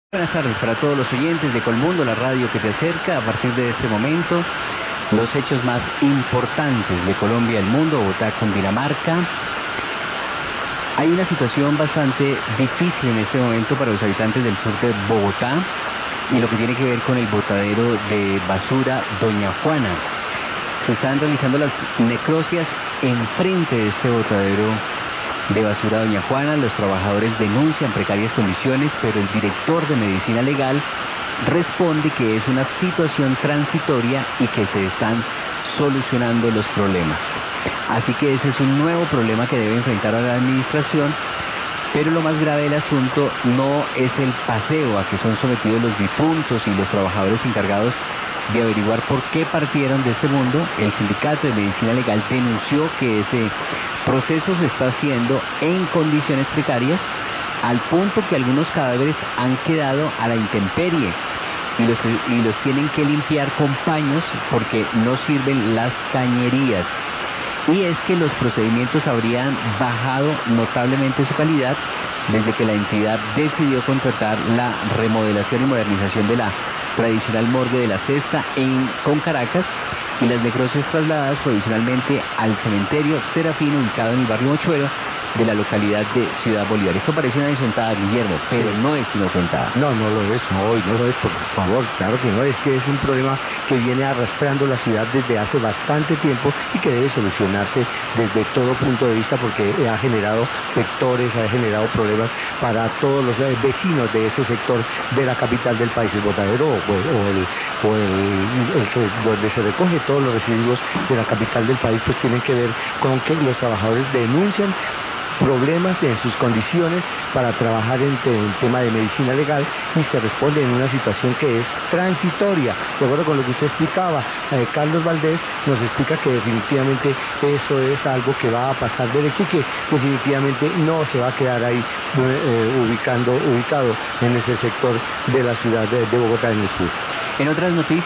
Buenas tardes para todos los oyentes de Colmundo, la radio que te acerca a partir de este momento. Los hechos más importantes de Colombia, el mundo, Bogotá, Cundinamarca. Hay una situación bastante difícil en este momento para los habitantes del sur de Bogotá y lo que tiene que ver con el botadero de basura Doña Juana. Se están realizando las necrocias enfrente de este botadero de basura Doña Juana. Los trabajadores denuncian precarias condiciones, pero el director de Medicina Legal responde que es una situación transitoria y que se están solucionando los problemas. Así que ese es un nuevo problema que debe enfrentar a la administración, pero lo más grave del asunto no es el paseo a que son sometidos los difuntos y los trabajadores encargados de averiguar por qué partieron de este mundo. El sindicato de Medicina Legal denunció que ese proceso se está haciendo en condiciones precarias, al punto que algunos cadáveres han quedado a la intemperie y los tienen que limpiar con paños porque no sirven las cañerías. Y es que los procedimientos habrían bajado notablemente su calidad desde que la entidad decidió contratar la remodelación y modernización de la tradicional morgue de la Cesta con Caracas, y las necrocias trasladadas provisionalmente al cementerio Serafino, ubicado en el barrio Mochuelo de la localidad de Ciudad Bolívar. Esto parece una inocentada, Guillermo, pero no es inocentada. No lo es, no lo es, por favor, claro que no, es que es un problema que viene arrastrando la ciudad desde hace bastante tiempo y que debe solucionarse desde todo punto de vista, porque ha generado vectores, ha generado problemas para todos los vecinos de ese sector de la capital del país. El botadero donde se recoge todos los residuos de la capital del país, pues tienen que ver con que los trabajadores denuncian problemas en sus condiciones para trabajar en el tema de medicina legal, y se responde en una situación que es transitoria. De acuerdo con lo que usted explicaba, Carlos Valdés nos explica que definitivamente eso es algo que va a pasar derecho y que definitivamente no se va a quedar ahí ubicado en ese sector de la ciudad de Bogotá en el sur. En otras noticias,